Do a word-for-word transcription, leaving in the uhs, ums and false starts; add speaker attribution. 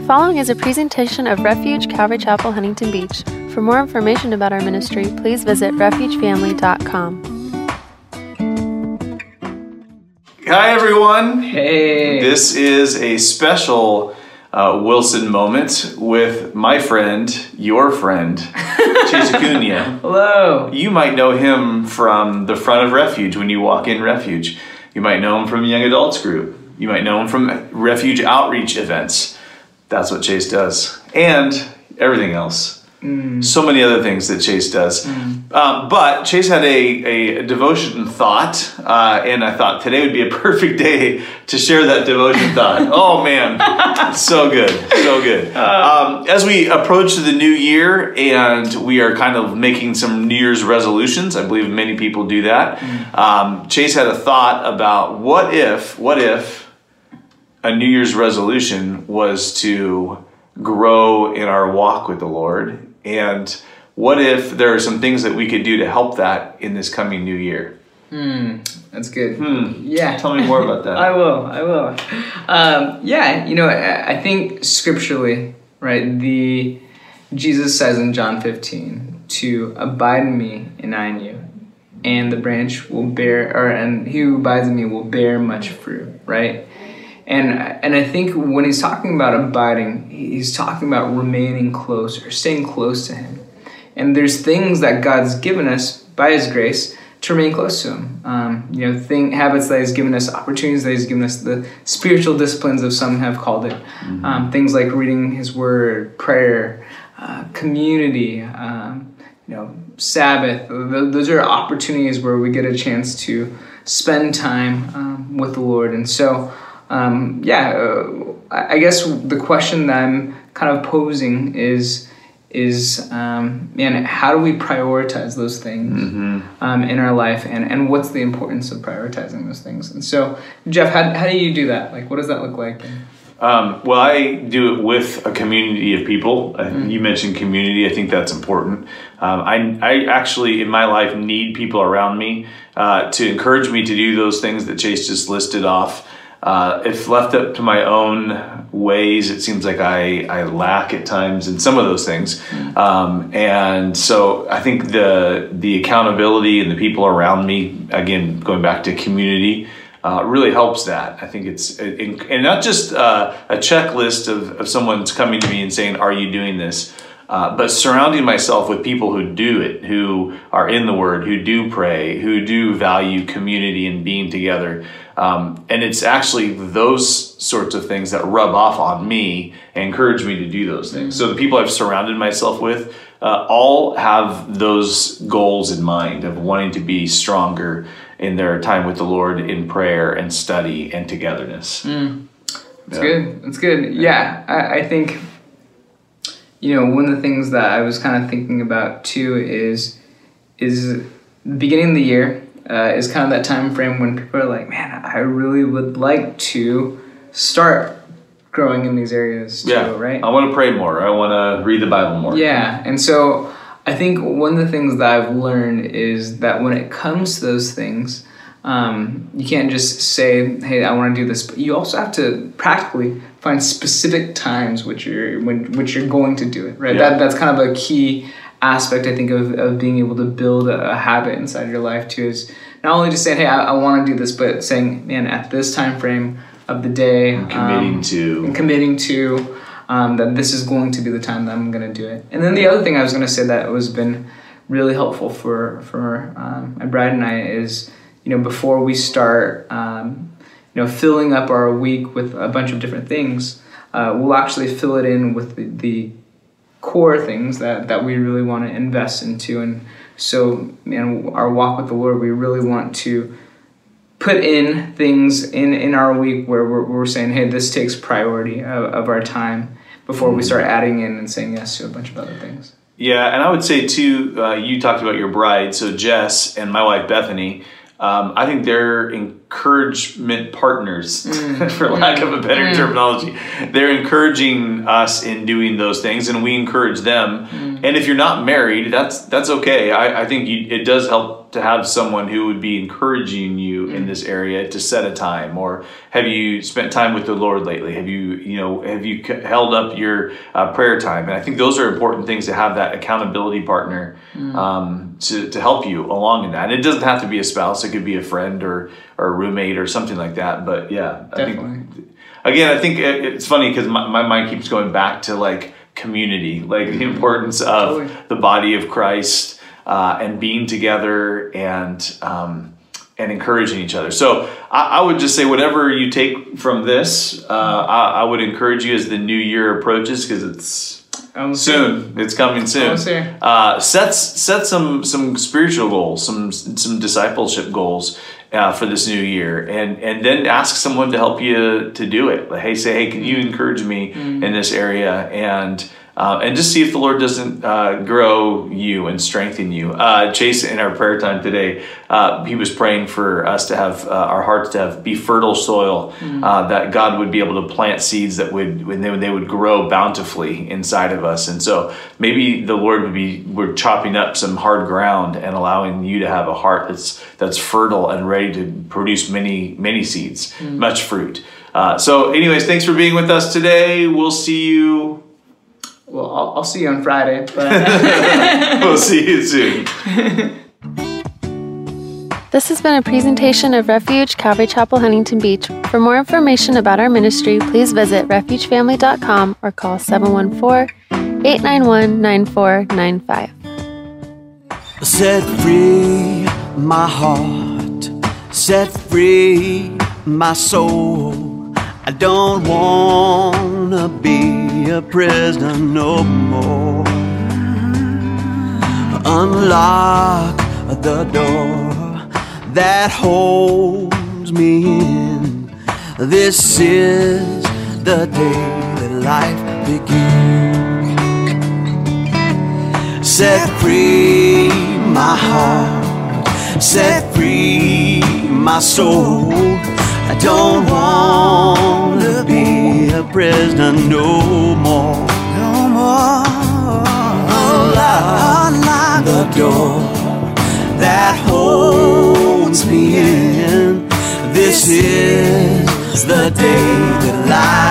Speaker 1: following is a presentation of Refuge Calvary Chapel, Huntington Beach. For more information about our ministry, please visit refuge family dot com.
Speaker 2: Hi, everyone.
Speaker 3: Hey.
Speaker 2: This is a special uh, Wilson moment with my friend, your friend, Chase Acuna.
Speaker 3: Hello.
Speaker 2: You might know him from the front of Refuge when you walk in Refuge. You might know him from Young Adults Group. You might know him from Refuge outreach events. That's what Chase does. And everything else. Mm. So many other things that Chase does. Mm. Um, but Chase had a, a devotion thought, uh, and I thought today would be a perfect day to share that devotion thought. Oh, man. So good. So good. Um, as we approach the new year and we are kind of making some New Year's resolutions, I believe many people do that. Mm. Um, Chase had a thought about what if, what if a New Year's resolution was to grow in our walk with the Lord. And what if there are some things that we could do to help that in this coming new year?
Speaker 3: Hmm, that's good.
Speaker 2: Hmm.
Speaker 3: Yeah.
Speaker 2: Tell me more about that.
Speaker 3: I will, I will. Um, yeah, you know, I, I think scripturally, right, the Jesus says in John fifteen to abide in me and I in you, and the branch will bear, or and he who abides in me will bear much fruit, right? And and I think when he's talking about abiding, he's talking about remaining close or staying close to him. And there's things that God's given us by his grace to remain close to him. Um, you know, thing, habits that he's given us, opportunities that he's given us, the spiritual disciplines of some have called it. Mm-hmm. Um, things like reading his word, prayer, uh, community, um, you know, Sabbath. Those are opportunities where we get a chance to spend time um, with the Lord. And so Um, yeah, uh, I guess the question that I'm kind of posing is, is um, man, how do we prioritize those things mm-hmm. um, in our life, and, and what's the importance of prioritizing those things? And so, Jeff, how how do you do that? Like, what does that look like?
Speaker 2: Um, well, I do it with a community of people. Mm-hmm. You mentioned community. I think that's important. Um, I, I actually, in my life, need people around me uh, to encourage me to do those things that Chase just listed off. Uh, if left up to my own ways, it seems like I, I lack at times in some of those things. Um, and so I think the the accountability and the people around me, again, going back to community, uh, really helps that. I think it's, and not just uh, a checklist of, of someone's coming to me and saying, are you doing this? Uh, but surrounding myself with people who do it, who are in the Word, who do pray, who do value community and being together. Um, and it's actually those sorts of things that rub off on me and encourage me to do those things. Mm-hmm. So the people I've surrounded myself with uh, all have those goals in mind of wanting to be stronger in their time with the Lord in prayer and study and togetherness.
Speaker 3: Mm. That's yeah. good. That's good. Yeah, I, I think... You know, one of the things that I was kind of thinking about too is is the beginning of the year uh, is kind of that time frame when people are like, man, I really would like to start growing in these areas too,
Speaker 2: yeah.
Speaker 3: right?
Speaker 2: I want to pray more. I want to read the Bible more.
Speaker 3: Yeah, and so I think one of the things that I've learned is that when it comes to those things, um, you can't just say, hey, I want to do this, but you also have to practically find specific times which you're when which you're going to do it, right? Yeah. That that's kind of a key aspect, I think, of, of being able to build a, a habit inside your life too, is not only just saying, hey, I, I want to do this, but saying, man, at this time frame of the day,
Speaker 2: and committing
Speaker 3: um,
Speaker 2: to
Speaker 3: and committing to um, that this is going to be the time that I'm going to do it. And then the other thing I was going to say that was been really helpful for for um, my bride and I is, you know, before we start, um, you know, filling up our week with a bunch of different things, uh, we'll actually fill it in with the, the core things that, that we really want to invest into. And so, man, our walk with the Lord, we really want to put in things in, in our week where we're, we're saying, hey, this takes priority of, of our time before we start adding in and saying yes to a bunch of other things.
Speaker 2: Yeah, and I would say, too, uh, you talked about your bride, so Jess and my wife, Bethany, Um, I think they're encouragement partners, mm. for lack of a better mm. terminology. They're encouraging us in doing those things, and we encourage them. Mm. And if you're not married, that's that's okay. I, I think you, it does help to have someone who would be encouraging you mm. in this area to set a time? Or have you spent time with the Lord lately? Have you, you know, have you held up your uh, prayer time? And I think those are important things to have that accountability partner mm. um, to, to help you along in that. And it doesn't have to be a spouse. It could be a friend or, or a roommate or something like that. But yeah,
Speaker 3: Definitely.
Speaker 2: I think, again, I think it, it's funny because my, my mind keeps going back to like community, like the importance of totally. the body of Christ uh, and being together and um, and encouraging each other. So I, I would just say whatever you take from this, uh, I, I would encourage you as the new year approaches, because it's
Speaker 3: Almost
Speaker 2: soon. Here. It's coming soon. Uh, set set some some spiritual goals, some some discipleship goals. Uh, for this new year, and and then ask someone to help you to do it. Like, hey, say, hey, can you encourage me mm-hmm. in this area, and uh, and just see if the Lord doesn't uh, grow you and strengthen you. Uh, Chase, in our prayer time today, uh, he was praying for us to have uh, our hearts to have be fertile soil, mm-hmm. uh, that God would be able to plant seeds that would when they, they would grow bountifully inside of us. And so maybe the Lord would be we're chopping up some hard ground and allowing you to have a heart that's that's fertile and ready to produce many, many seeds, mm. much fruit. Uh, so anyways, thanks for being with us today. We'll see you.
Speaker 3: Well, I'll, I'll see you on Friday. But
Speaker 2: we'll see you soon.
Speaker 1: This has been a presentation of Refuge Calvary Chapel, Huntington Beach. For more information about our ministry, please visit refuge family dot com or call seven one four, eight nine one, nine four nine five.
Speaker 4: Set free my heart, set free my soul. I don't wanna be a prisoner no more. Unlock the door that holds me in. This is the day that life begins. Set free my heart, set free my soul. I don't wanna be a prisoner no more. No more. Unlock, unlock the door that holds me in. This is the day that life